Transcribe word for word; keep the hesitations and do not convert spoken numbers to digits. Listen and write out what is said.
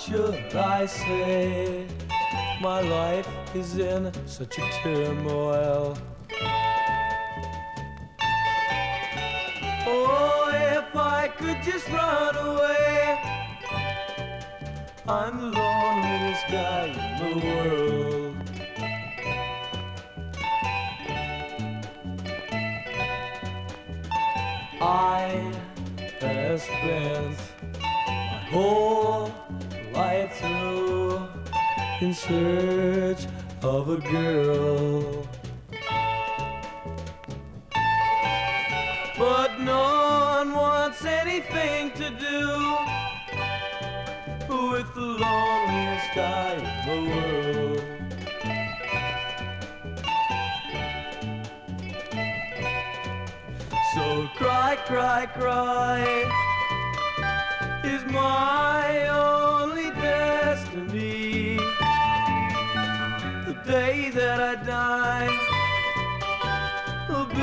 should I say? My life is in such a turmoil. Oh, if I could just run away. I'm the loneliest guy in the world. I have spent my whole life through in search of a girl, but no one wants anything to do with the loneliest guy in the world. So cry, cry, cry is my only destiny. The day that I die,